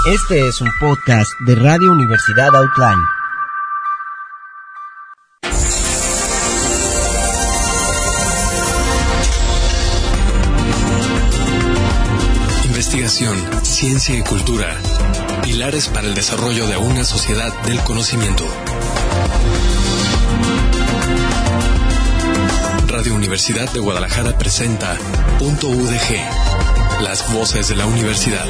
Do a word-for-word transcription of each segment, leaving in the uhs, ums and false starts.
Este es un podcast de Radio Universidad Outline. Investigación, ciencia y cultura. Pilares para el desarrollo de una sociedad del conocimiento. Radio Universidad de Guadalajara presenta Punto U D G, las voces de la universidad.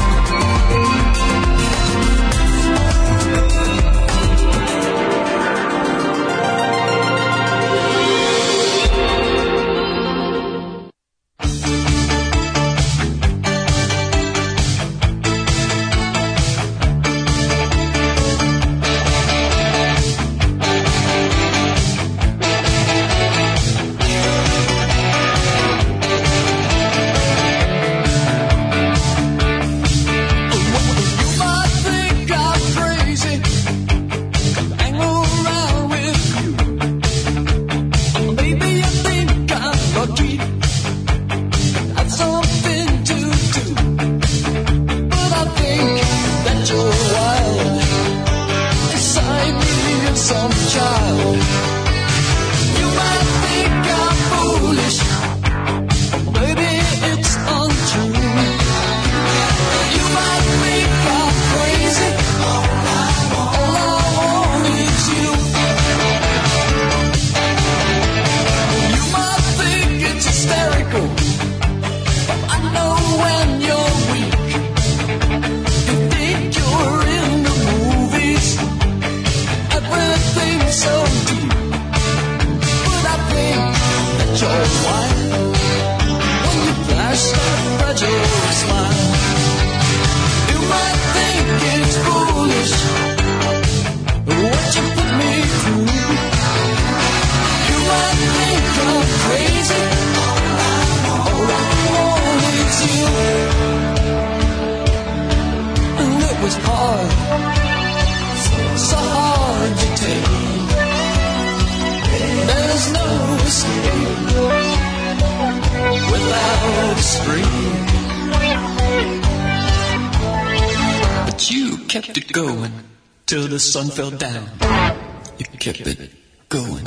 The sun fell down. You kept it going.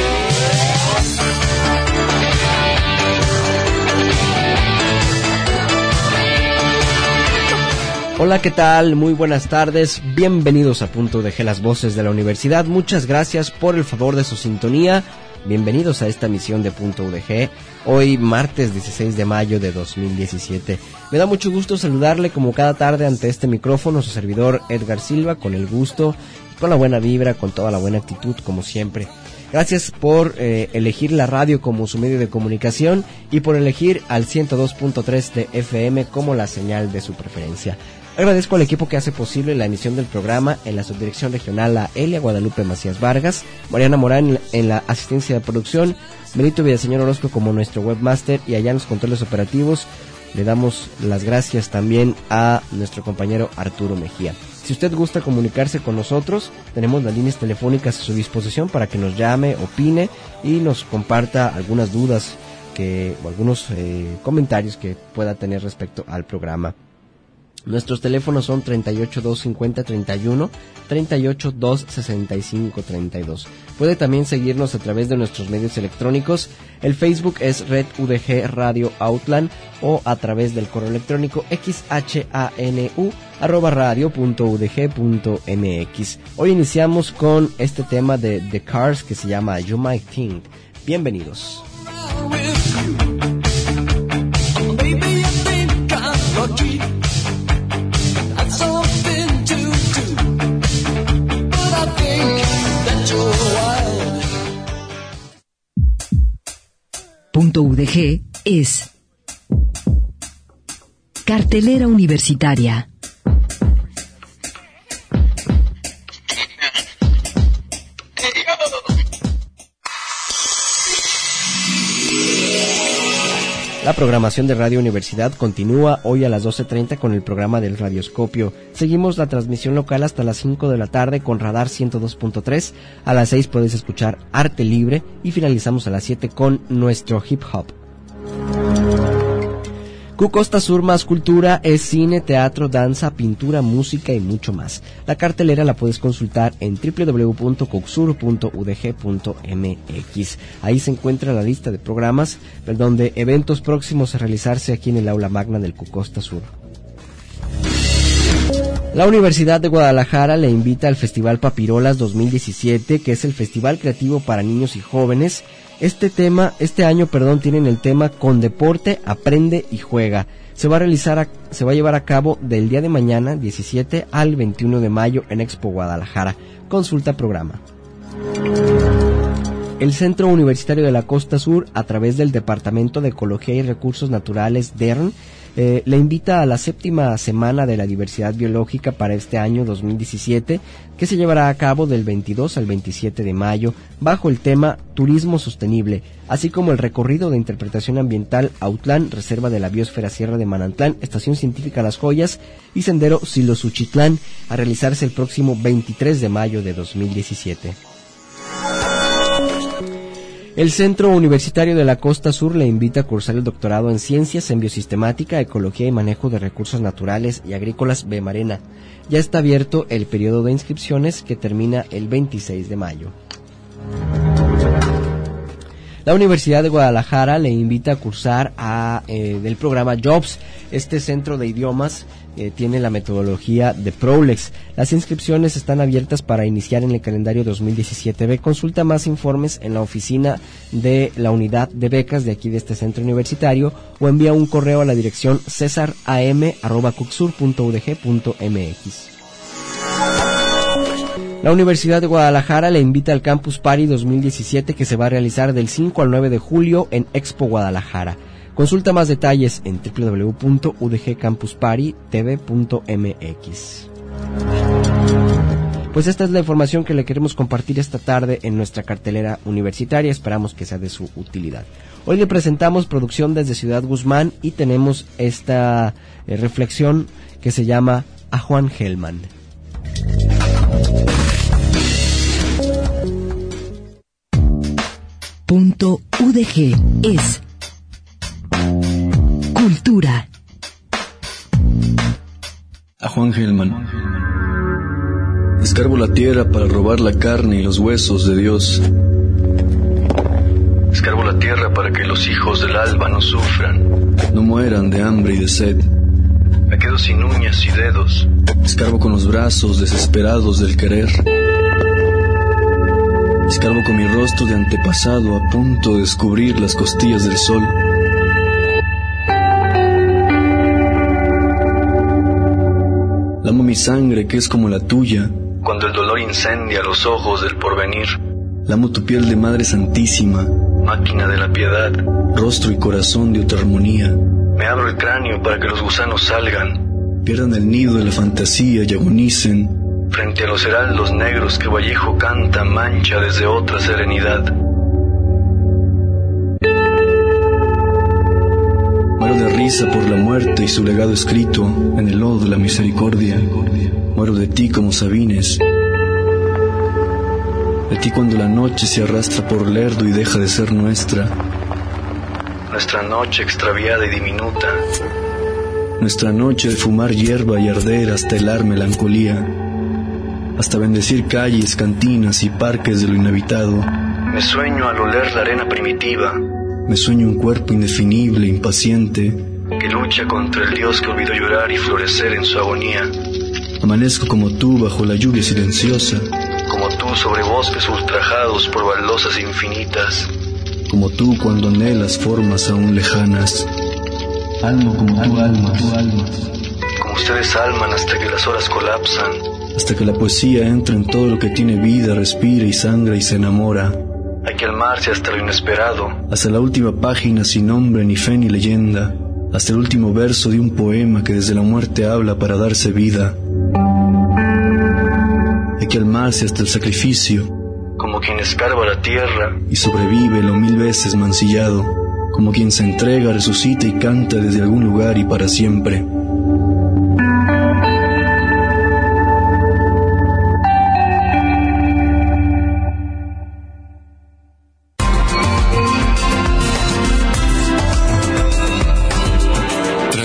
Hola, ¿qué tal? Muy buenas tardes. Bienvenidos a Punto U D G, las voces de la universidad. Muchas gracias por el favor de su sintonía. Bienvenidos a esta emisión de Punto U D G. Hoy, martes dieciséis de mayo de dos mil diecisiete. Me da mucho gusto saludarle como cada tarde ante este micrófono, su servidor Edgar Silva, con el gusto, con la buena vibra, con toda la buena actitud, como siempre. Gracias por eh, elegir la radio como su medio de comunicación y por elegir al ciento dos punto tres de F M como la señal de su preferencia. Agradezco al equipo que hace posible la emisión del programa, en la subdirección regional a Elia Guadalupe Macías Vargas, Mariana Morán en la asistencia de producción, Benito Villaseñor Orozco como nuestro webmaster, y allá en los controles operativos le damos las gracias también a nuestro compañero Arturo Mejía. Si usted gusta comunicarse con nosotros, tenemos las líneas telefónicas a su disposición para que nos llame, opine y nos comparta algunas dudas que, o algunos eh, comentarios que pueda tener respecto al programa. Nuestros teléfonos son treinta y ocho, dos cincuenta, treinta y uno, treinta y ocho, dos sesenta y cinco, treinta y dos. Puede también seguirnos a través de nuestros medios electrónicos. El Facebook es Red U D G Radio Outland, o a través del correo electrónico xhanu arroba radio punto udg punto mx. Hoy iniciamos con este tema de The Cars que se llama You Might Think. Bienvenidos. Punto U D G es cartelera universitaria. La programación de Radio Universidad continúa hoy a las doce treinta con el programa del Radioscopio. Seguimos la transmisión local hasta las cinco de la tarde con Radar ciento dos punto tres. A las seis puedes escuchar Arte Libre y finalizamos a las siete con nuestro hip hop. Q Costa Sur más cultura es cine, teatro, danza, pintura, música y mucho más. La cartelera la puedes consultar en doble u doble u doble u punto cocsur punto u d g punto m x. Ahí se encuentra la lista de programas, perdón, de eventos próximos a realizarse aquí en el aula magna del Q Costa Sur. La Universidad de Guadalajara le invita al Festival Papirolas dos mil diecisiete, que es el festival creativo para niños y jóvenes. Este tema, este año, perdón, tienen el tema Con Deporte, Aprende y Juega. Se va a realizar, a, se va a llevar a cabo del día de mañana, diecisiete al veintiuno de mayo en Expo Guadalajara. Consulta programa. El Centro Universitario de la Costa Sur, a través del Departamento de Ecología y Recursos Naturales D E R N, eh, le invita a la séptima Semana de la Diversidad Biológica para este año dos mil diecisiete, que se llevará a cabo del veintidós al veintisiete de mayo, bajo el tema Turismo Sostenible, así como el recorrido de interpretación ambiental Autlán, Reserva de la Biosfera Sierra de Manantlán, Estación Científica Las Joyas y Sendero Silosuchitlán, a realizarse el próximo veintitrés de mayo de dos mil diecisiete. El Centro Universitario de la Costa Sur le invita a cursar el doctorado en Ciencias en Biosistemática, Ecología y Manejo de Recursos Naturales y Agrícolas B. Marena. Ya está abierto el periodo de inscripciones, que termina el veintiséis de mayo. La Universidad de Guadalajara le invita a cursar a, eh, del programa Jobs. Este centro de idiomas eh, tiene la metodología de Prolex. Las inscripciones están abiertas para iniciar en el calendario dos mil diecisiete B. Consulta más informes en la oficina de la unidad de becas de aquí de este centro universitario, o envía un correo a la dirección cesaram arroba cocsur punto u d g punto m x. La Universidad de Guadalajara le invita al Campus Party dos mil diecisiete, que se va a realizar del cinco al nueve de julio en Expo Guadalajara. Consulta más detalles en doble u doble u doble u punto u d g campus party t v punto m x. Pues esta es la información que le queremos compartir esta tarde en nuestra cartelera universitaria. Esperamos que sea de su utilidad. Hoy le presentamos producción desde Ciudad Guzmán y tenemos esta eh, reflexión que se llama A Juan Gelman. Punto U D G es cultura. A Juan Gelman. Escarbo la tierra para robar la carne y los huesos de Dios. Escarbo la tierra para que los hijos del alba no sufran, no mueran de hambre y de sed. Me quedo sin uñas y dedos. Escarbo con los brazos desesperados del querer. Escarbo con mi rostro de antepasado a punto de descubrir las costillas del sol. Lamo mi sangre, que es como la tuya, cuando el dolor incendia los ojos del porvenir. Lamo tu piel de Madre Santísima, máquina de la piedad, rostro y corazón de otra armonía. Me abro el cráneo para que los gusanos salgan, pierdan el nido de la fantasía y agonicen frente a los heraldos negros que Vallejo canta mancha desde otra serenidad. Muero de risa por la muerte y su legado escrito en el lodo de la misericordia. Muero de ti como Sabines, de ti cuando la noche se arrastra por Lerdo y deja de ser nuestra. Nuestra noche extraviada y diminuta. Nuestra noche de fumar hierba y arder hasta helar melancolía. Hasta bendecir calles, cantinas y parques de lo inhabitado. Me sueño al oler la arena primitiva. Me sueño un cuerpo indefinible, impaciente, que lucha contra el Dios que olvidó llorar y florecer en su agonía. Amanezco como tú bajo la lluvia silenciosa, como tú sobre bosques ultrajados por baldosas infinitas, como tú cuando anhelas formas aún lejanas. Almo como tu alma, tu alma, como ustedes alman hasta que las horas colapsan, hasta que la poesía entra en todo lo que tiene vida, respira y sangra y se enamora. Hay que almarse hasta lo inesperado, hasta la última página sin nombre, ni fe, ni leyenda, hasta el último verso de un poema que desde la muerte habla para darse vida. Hay que almarse hasta el sacrificio, como quien escarba la tierra y sobrevive lo mil veces mancillado, como quien se entrega, resucita y canta desde algún lugar y para siempre.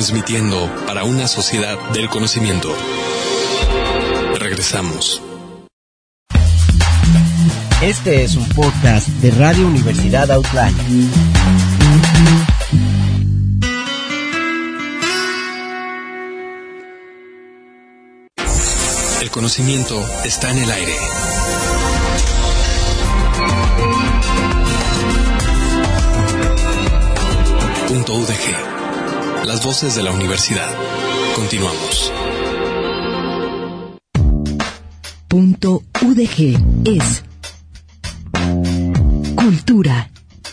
transmitiendo para una sociedad del conocimiento. Regresamos. Este es un podcast de Radio Universidad Outline. El conocimiento está en el aire. Punto U D G. Las voces de la universidad. Continuamos. Punto U D G es cultura.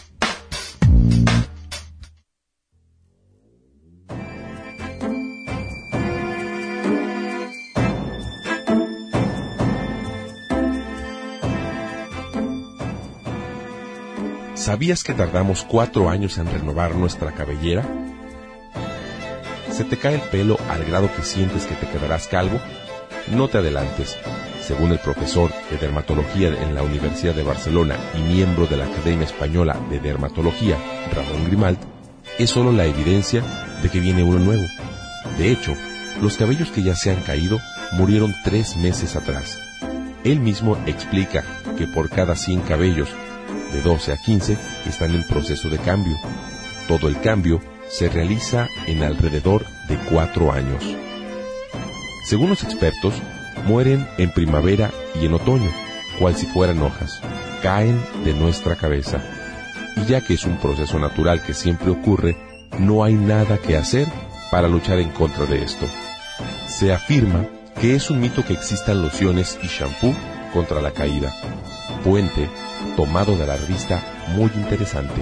¿Sabías que tardamos cuatro años en renovar nuestra cabellera? ¿Se te cae el pelo al grado que sientes que te quedarás calvo? No te adelantes. Según el profesor de dermatología en la Universidad de Barcelona y miembro de la Academia Española de Dermatología, Ramón Grimalt, es solo la evidencia de que viene uno nuevo. De hecho, los cabellos que ya se han caído murieron tres meses atrás. Él mismo explica que por cada cien cabellos, de doce a quince, están en proceso de cambio. Todo el cambio se realiza en alrededor de cuatro años. Según los expertos, mueren en primavera y en otoño, cual si fueran hojas, caen de nuestra cabeza. Y ya que es un proceso natural que siempre ocurre, no hay nada que hacer para luchar en contra de esto. Se afirma que es un mito que existan lociones y shampoo contra la caída. Puente tomado de la revista Muy Interesante.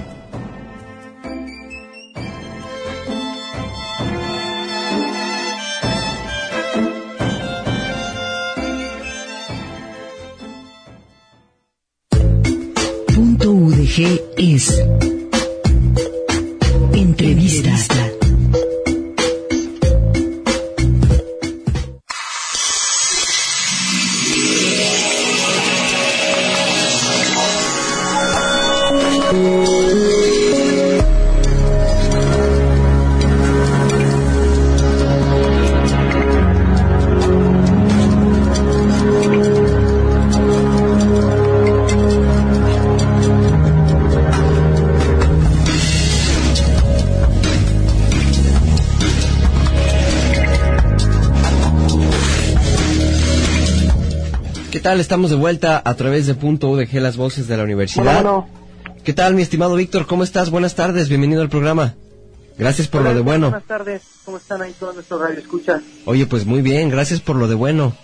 Punto U D G es entrevista. ¿Qué tal? Estamos de vuelta a través de Punto U D G, las voces de la universidad. Bueno, ¿Qué tal, mi estimado Víctor? ¿Cómo estás? Buenas tardes, bienvenido al programa. Gracias por hola, lo de bueno. Buenas tardes, ¿cómo están ahí todos nuestros radioescuchas? Oye, pues muy bien, gracias por lo de bueno.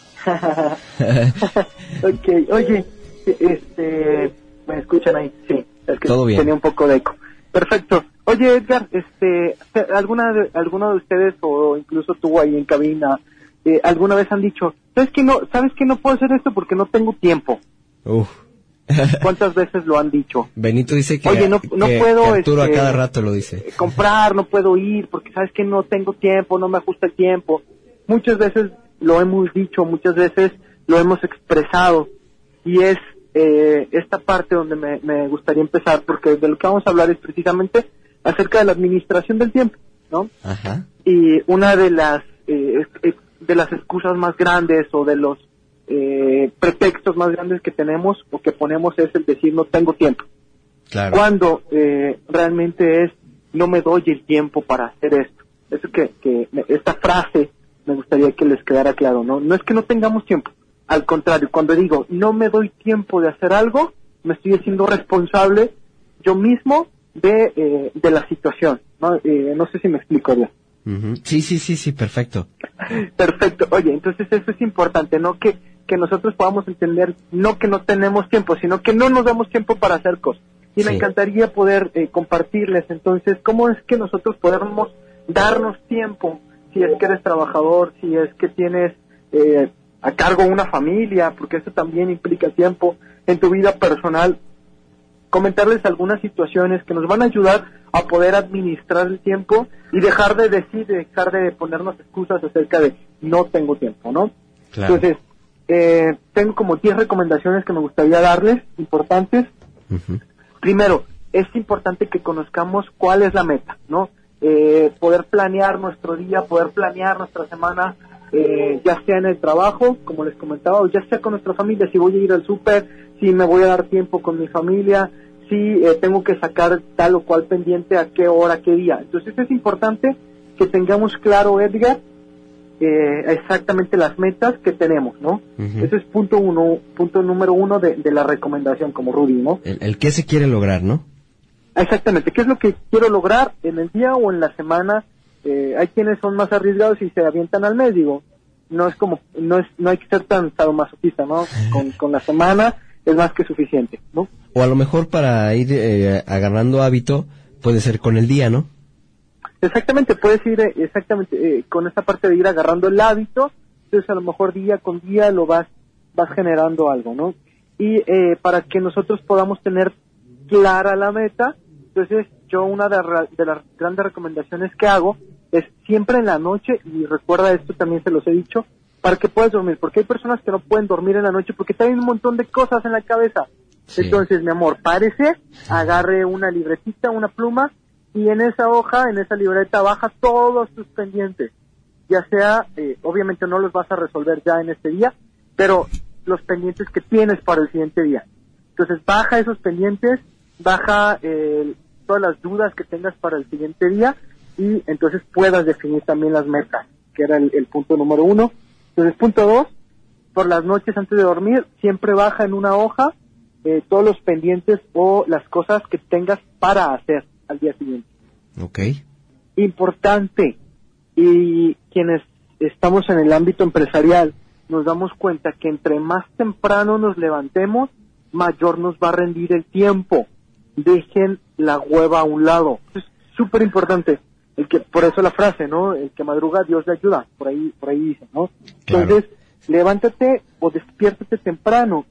Ok, oye, este, ¿me escuchan ahí? Sí, es que Todo bien. tenía un poco de eco. Perfecto. Oye, Edgar, este, ¿alguna de, alguno de ustedes o incluso tú ahí en cabina, eh, alguna vez han dicho, ¿sabes que no, sabes que no puedo hacer esto porque no tengo tiempo? Uf. ¿Cuántas veces lo han dicho? Benito dice que, Oye, no, no que- puedo, que Arturo este, a cada rato lo dice. comprar, no puedo ir porque sabes que no tengo tiempo, no me ajusta el tiempo. Muchas veces lo hemos dicho, muchas veces lo hemos expresado y es eh, esta parte donde me, me gustaría empezar, porque de lo que vamos a hablar es precisamente acerca de la administración del tiempo, ¿no? Ajá. Y una de las eh, eh, de las excusas más grandes o de los eh, pretextos más grandes que tenemos o que ponemos es el decir no tengo tiempo. Claro. Cuando eh, realmente es no me doy el tiempo para hacer esto. Eso que, que me- esta frase me gustaría que les quedara claro, ¿no? No es que no tengamos tiempo, al contrario, cuando digo no me doy tiempo de hacer algo, me estoy haciendo responsable yo mismo de, eh, de la situación, ¿no? Eh, no sé si me explico bien. Ujú. Sí, sí, sí, sí, perfecto. Perfecto. Oye, entonces eso es importante, ¿no? Que, que nosotros podamos entender, no que no tenemos tiempo, sino que no nos damos tiempo para hacer cosas. Y me Sí. encantaría poder eh, compartirles, entonces, cómo es que nosotros podemos darnos tiempo, si es que eres trabajador, si es que tienes eh, a cargo una familia, porque eso también implica tiempo en tu vida personal. Comentarles algunas situaciones que nos van a ayudar a poder administrar el tiempo y dejar de decir, dejar de ponernos excusas acerca de no tengo tiempo, ¿no? Claro. Entonces, eh, tengo como diez recomendaciones que me gustaría darles, importantes. Ujú. Primero, es importante que conozcamos cuál es la meta, ¿no? eh, poder planear nuestro día, poder planear nuestra semana, eh, ya sea en el trabajo, como les comentaba, o ya sea con nuestra familia, si voy a ir al súper, si me voy a dar tiempo con mi familia, si eh, tengo que sacar tal o cual pendiente, a qué hora, qué día. Entonces es importante que tengamos claro, Edgar, eh, exactamente las metas que tenemos, ¿no? Uh-huh. Ese es punto uno, punto número uno de, de la recomendación como Rudy, ¿no? El, el qué se quiere lograr, ¿no? Exactamente, ¿qué es lo que quiero lograr en el día o en la semana? Eh, hay quienes son más arriesgados y se avientan al mes, digo, no es como, no es, no hay que ser tan sadomasoquista, ¿no? Con, con la semana es más que suficiente, ¿no? O a lo mejor para ir eh, agarrando hábito, puede ser con el día, ¿no? Exactamente, puedes ir eh, exactamente eh, con esta parte de ir agarrando el hábito, entonces a lo mejor día con día lo vas, vas generando algo, ¿no? Y eh, para que nosotros podamos tener clara la meta, entonces yo una de, de las grandes recomendaciones que hago es siempre en la noche, y recuerda esto también se los he dicho, para que puedas dormir, porque hay personas que no pueden dormir en la noche porque traen un montón de cosas en la cabeza. Sí. Entonces, mi amor, párese, agarre una libretita, una pluma, y en esa hoja, en esa libreta, baja todos tus pendientes. Ya sea, eh, obviamente no los vas a resolver ya en este día, pero los pendientes que tienes para el siguiente día. Entonces, baja esos pendientes, baja eh, todas las dudas que tengas para el siguiente día, y entonces puedas definir también las metas, que era el, el punto número uno. Entonces, punto dos, por las noches antes de dormir, siempre baja en una hoja eh, todos los pendientes o las cosas que tengas para hacer al día siguiente. Okay. Importante, y quienes estamos en el ámbito empresarial nos damos cuenta que entre más temprano nos levantemos, mayor nos va a rendir el tiempo. Dejen la hueva a un lado. Es súper importante. El que, por eso la frase, ¿no? El que madruga, Dios le ayuda. Por ahí, por ahí dice, ¿no? Claro. Entonces, levántate o despiértate temprano,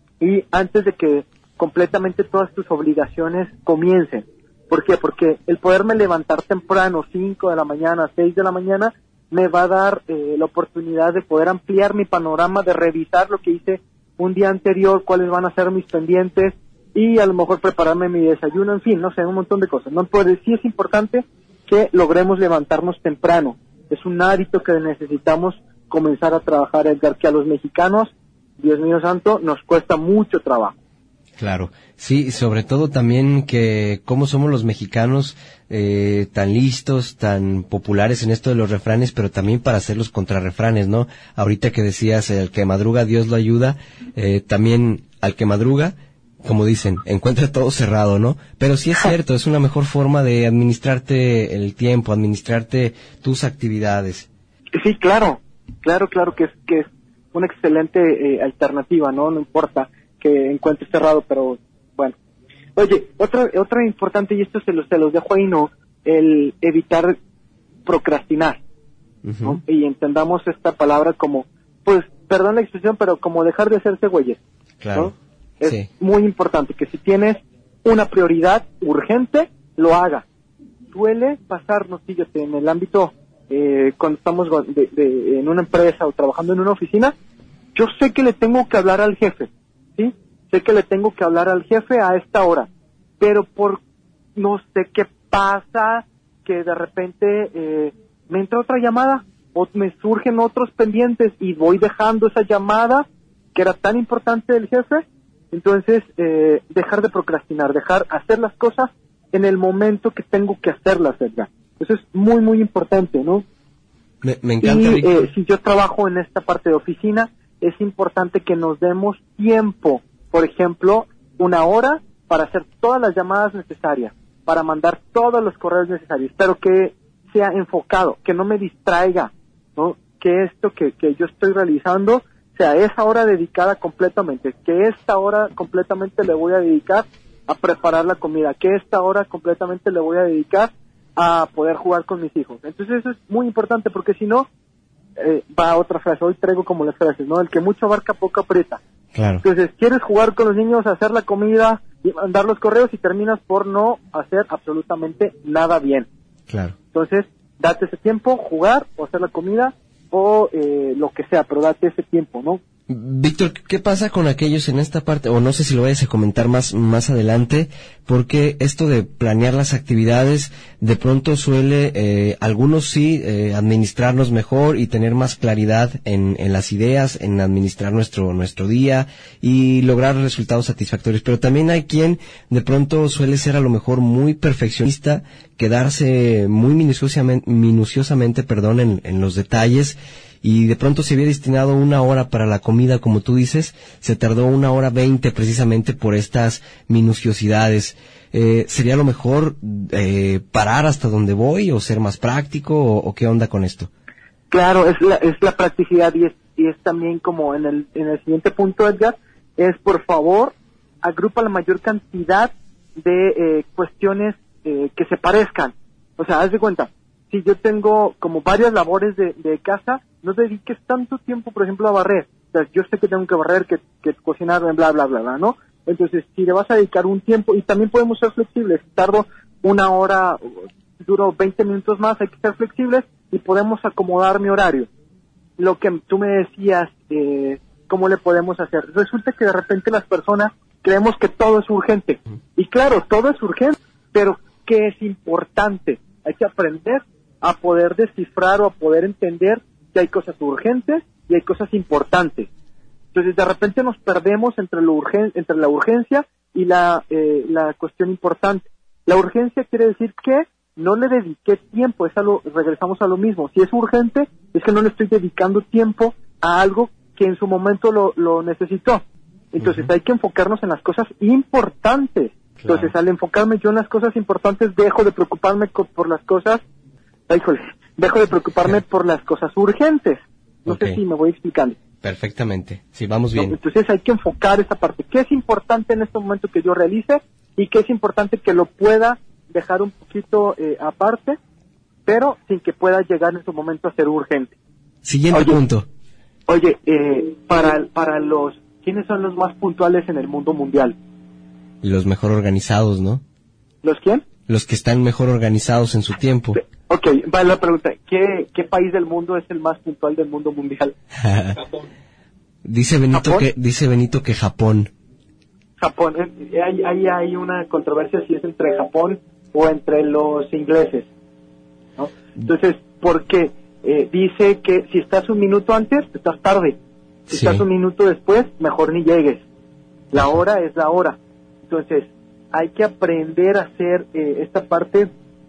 y antes de que completamente todas tus obligaciones comiencen. ¿Por qué? Porque el poderme levantar temprano, cinco de la mañana, seis de la mañana, me va a dar eh, la oportunidad de poder ampliar mi panorama, de revisar lo que hice un día anterior, cuáles van a ser mis pendientes, y a lo mejor prepararme mi desayuno, en fin, no sé, un montón de cosas. No puede, sí es importante que logremos levantarnos temprano. Es un hábito que necesitamos comenzar a trabajar, Edgar, que a los mexicanos, Dios mío santo, nos cuesta mucho trabajo. Claro, sí, sobre todo también que cómo somos los mexicanos eh, tan listos, tan populares en esto de los refranes, pero también para hacer los contrarrefranes, ¿no? Ahorita que decías, el que madruga Dios lo ayuda, eh, también al que madruga, como dicen, encuentra todo cerrado, ¿no? Pero sí es cierto, es una mejor forma de administrarte el tiempo, administrarte tus actividades. Sí, claro, claro, claro que es, que es una excelente eh, alternativa, ¿no? No importa que encuentres cerrado, pero bueno. Oye, otra otra importante, y esto se los, se los dejo ahí, ¿no? El evitar procrastinar, uh-huh. ¿no? Y entendamos esta palabra como, pues, perdón la expresión, pero como dejar de hacerse güeyes. Claro. ¿no? Es sí. muy importante que si tienes una prioridad urgente, lo haga. Suele pasarnos, fíjate, en el ámbito, eh, cuando estamos de, de, en una empresa o trabajando en una oficina, yo sé que le tengo que hablar al jefe, ¿sí? Sé que le tengo que hablar al jefe a esta hora, pero por no sé qué pasa, que de repente eh, me entra otra llamada o me surgen otros pendientes y voy dejando esa llamada que era tan importante del jefe. Entonces, eh, dejar de procrastinar, dejar hacer las cosas en el momento que tengo que hacerlas, Edgar. Eso es muy, muy importante, ¿no? Me, me encanta. Y eh, si yo trabajo en esta parte de oficina, es importante que nos demos tiempo, por ejemplo, una hora para hacer todas las llamadas necesarias, para mandar todos los correos necesarios, pero que sea enfocado, que no me distraiga, ¿no? Que esto que, que yo estoy realizando sea esa hora dedicada completamente, que esta hora completamente le voy a dedicar a preparar la comida, que esta hora completamente le voy a dedicar a poder jugar con mis hijos. Entonces eso es muy importante, porque si no, eh, va otra frase, hoy traigo como las frases, ¿no? El que mucho abarca, poco aprieta. Claro. Entonces, quieres jugar con los niños, hacer la comida y mandar los correos, y terminas por no hacer absolutamente nada bien. Claro. Entonces, date ese tiempo, jugar o hacer la comida, o eh, lo que sea, pero date ese tiempo, ¿no? Víctor, ¿qué pasa con aquellos en esta parte? O no sé si lo vayas a comentar más, más adelante, porque esto de planear las actividades, de pronto suele, eh, algunos sí, eh, administrarnos mejor y tener más claridad en, en las ideas, en administrar nuestro, nuestro día y lograr resultados satisfactorios. Pero también hay quien de pronto suele ser a lo mejor muy perfeccionista, quedarse muy minuciosamente, minuciosamente, perdón, en, en los detalles, y de pronto se había destinado una hora para la comida, como tú dices, se tardó una hora veinte precisamente por estas minuciosidades. Eh, ¿Sería lo mejor eh, parar hasta donde voy o ser más práctico o, o qué onda con esto? Claro, es la, es la practicidad y es, y es también como en el, en el siguiente punto, Edgar, es por favor, agrupa la mayor cantidad de eh, cuestiones eh, que se parezcan. O sea, haz de cuenta, si yo tengo como varias labores de, de casa, no dediques tanto tiempo, por ejemplo, a barrer. O sea, yo sé que tengo que barrer, que, que cocinar, bla, bla, bla, bla, ¿no? Entonces, si le vas a dedicar un tiempo, y también podemos ser flexibles, si tardo una hora, duro veinte minutos más, hay que ser flexibles y podemos acomodar mi horario. Lo que tú me decías, eh, ¿cómo le podemos hacer? Resulta que de repente las personas creemos que todo es urgente. Y claro, todo es urgente, pero ¿qué es importante? Hay que aprender a poder descifrar o a poder entender que hay cosas urgentes y hay cosas importantes. Entonces, de repente nos perdemos entre lo urgen, entre la urgencia y la, eh, la cuestión importante. La urgencia quiere decir que no le dediqué tiempo, es a lo, regresamos a lo mismo. Si es urgente, es que no le estoy dedicando tiempo a algo que en su momento lo, lo necesitó. Entonces, uh-huh. hay que enfocarnos en las cosas importantes. Claro. Entonces, al enfocarme yo en las cosas importantes, dejo de preocuparme co- por las cosas, híjole, dejo de preocuparme por las cosas urgentes. No okay. sé si me voy explicando. Perfectamente, sí, vamos bien. No, entonces hay que enfocar esa parte. ¿Qué es importante en este momento que yo realice? Y qué es importante que lo pueda dejar un poquito eh, aparte, pero sin que pueda llegar en su momento a ser urgente. Siguiente oye, punto. Oye, eh, para, para los, ¿quiénes son los más puntuales en el mundo mundial? Los mejor organizados, ¿no? ¿Los quién? Los que están mejor organizados en su tiempo. Ok, va la pregunta. ¿Qué, qué país del mundo es el más puntual del mundo mundial? Japón. Dice Benito ¿Japón? que dice Benito que Japón. Japón. Hay, hay, hay una controversia si es entre Japón o entre los ingleses, ¿no? Entonces, porque eh, dice que si estás un minuto antes, estás tarde. Si sí. estás un minuto después, mejor ni llegues. La hora es la hora. Entonces, hay que aprender a hacer eh, esta parte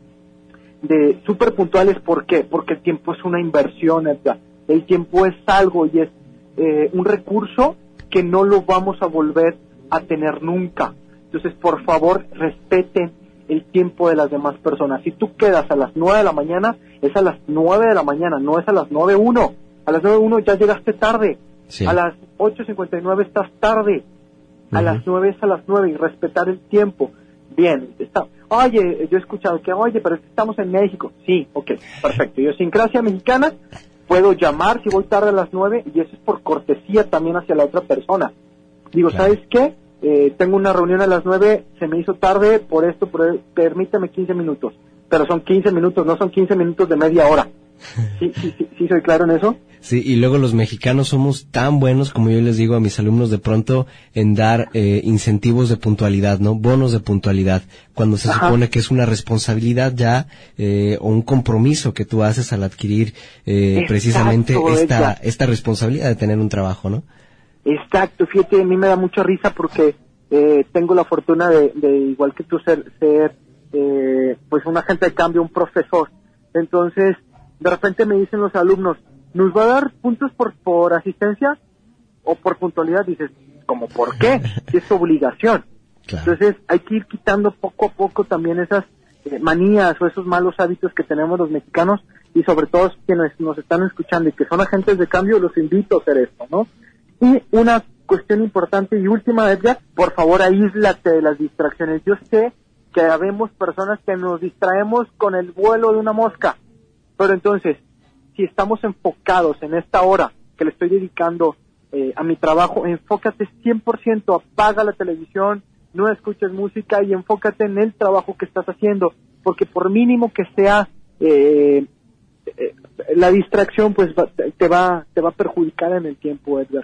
de súper puntuales. ¿Por qué? Porque el tiempo es una inversión, Edgar. El tiempo es algo y es eh, un recurso que no lo vamos a volver a tener nunca. Entonces, por favor, respeten el tiempo de las demás personas. Si tú quedas a las nueve de la mañana, es a las nueve de la mañana, no es a las nueve uno. A las nueve uno ya llegaste tarde. Sí. A las ocho cincuenta y nueve estás tarde. A uh-huh. las nueve es a las nueve y respetar el tiempo. Bien, está. Oye, yo he escuchado que, oye, pero es que estamos en México. Sí, ok, perfecto. Idiosincrasia mexicana, puedo llamar si voy tarde a las nueve y eso es por cortesía también hacia la otra persona. Digo, claro. ¿Sabes qué? Eh, tengo una reunión a las nueve, se me hizo tarde por esto, por, permítame quince minutos. Pero son quince minutos, no son quince minutos de media hora. ¿Sí, sí, sí, sí soy claro en eso? Sí, y luego los mexicanos somos tan buenos, como yo les digo a mis alumnos de pronto, en dar eh, incentivos de puntualidad, ¿no? Bonos de puntualidad, cuando se Ajá. supone que es una responsabilidad ya eh, o un compromiso que tú haces al adquirir eh, Exacto, precisamente esta esta responsabilidad de tener un trabajo, ¿no? Exacto, fíjate, a mí me da mucha risa porque eh, tengo la fortuna de, de igual que tú, ser, ser eh, pues un agente de cambio, un profesor. Entonces, de repente me dicen los alumnos, ¿nos va a dar puntos por por asistencia o por puntualidad? Dices, ¿cómo por qué? Si es obligación. Claro. Entonces hay que ir quitando poco a poco también esas eh, manías o esos malos hábitos que tenemos los mexicanos y sobre todo quienes nos están escuchando y que son agentes de cambio, los invito a hacer esto, ¿no? Y una cuestión importante y última, Edgar, por favor aíslate de las distracciones. Yo sé que habemos personas que nos distraemos con el vuelo de una mosca, pero entonces, si estamos enfocados en esta hora que le estoy dedicando eh, a mi trabajo, enfócate cien por ciento, apaga la televisión, no escuches música y enfócate en el trabajo que estás haciendo, porque por mínimo que sea eh, eh, la distracción, pues va, te va te va a perjudicar en el tiempo, Edgar, ¿no?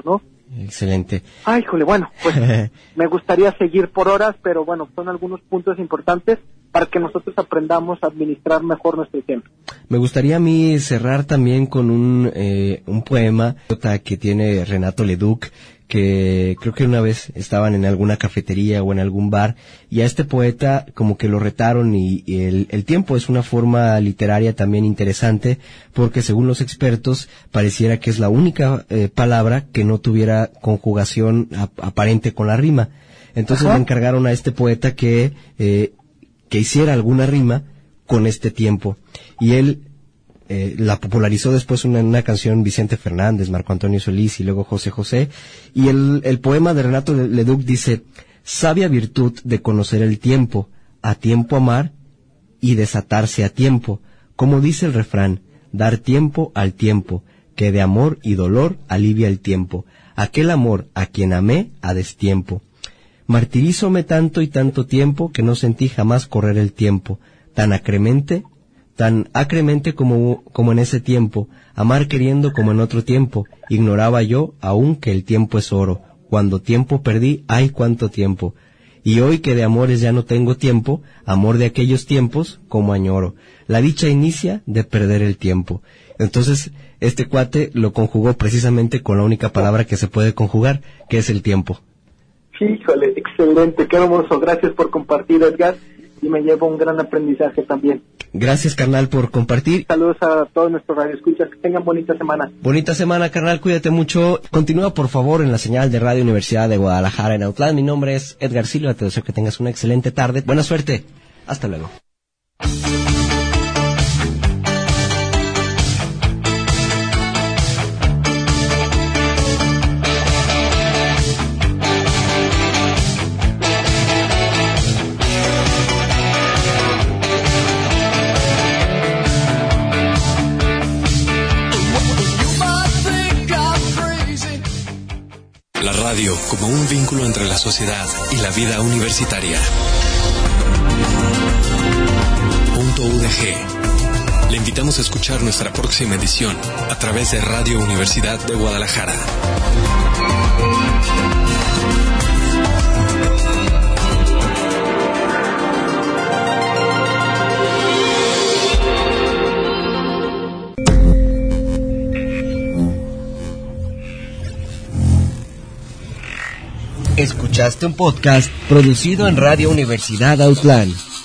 Excelente. Ay, jole, bueno, pues me gustaría seguir por horas, pero bueno, son algunos puntos importantes para que nosotros aprendamos a administrar mejor nuestro tiempo. Me gustaría a mí cerrar también con un eh, un poema que tiene Renato Leduc, que creo que una vez estaban en alguna cafetería o en algún bar, y a este poeta como que lo retaron, y, y el, el tiempo es una forma literaria también interesante, porque según los expertos pareciera que es la única eh, palabra que no tuviera conjugación ap- aparente con la rima. Entonces Ajá. le encargaron a este poeta que eh, que hiciera alguna rima con este tiempo, y él Eh, la popularizó después una, una canción Vicente Fernández, Marco Antonio Solís y luego José José, y el, el poema de Renato Leduc dice: sabia virtud de conocer el tiempo, a tiempo amar y desatarse a tiempo, como dice el refrán, dar tiempo al tiempo, que de amor y dolor alivia el tiempo, aquel amor a quien amé a destiempo. Martirízome tanto y tanto tiempo que no sentí jamás correr el tiempo, tan acremente tan acremente como, como en ese tiempo, amar queriendo como en otro tiempo, ignoraba yo aún que el tiempo es oro, cuando tiempo perdí, ay cuánto tiempo, y hoy que de amores ya no tengo tiempo, amor de aquellos tiempos como añoro, la dicha inicia de perder el tiempo. Entonces, este cuate lo conjugó precisamente con la única palabra que se puede conjugar, que es el tiempo. Híjole, excelente, qué hermoso, gracias por compartir, Edgar, y me llevo un gran aprendizaje también. Gracias, carnal, por compartir. Saludos a todos nuestros radioescuchas, que tengan bonita semana. Bonita semana, carnal, cuídate mucho. Continúa, por favor, en la señal de Radio Universidad de Guadalajara en Outland. Mi nombre es Edgar Silva, te deseo que tengas una excelente tarde. Buena suerte, hasta luego. La radio como un vínculo entre la sociedad y la vida universitaria. Punto U D G. Le invitamos a escuchar nuestra próxima edición a través de Radio Universidad de Guadalajara. Escuchaste un podcast producido en Radio Universidad Outland.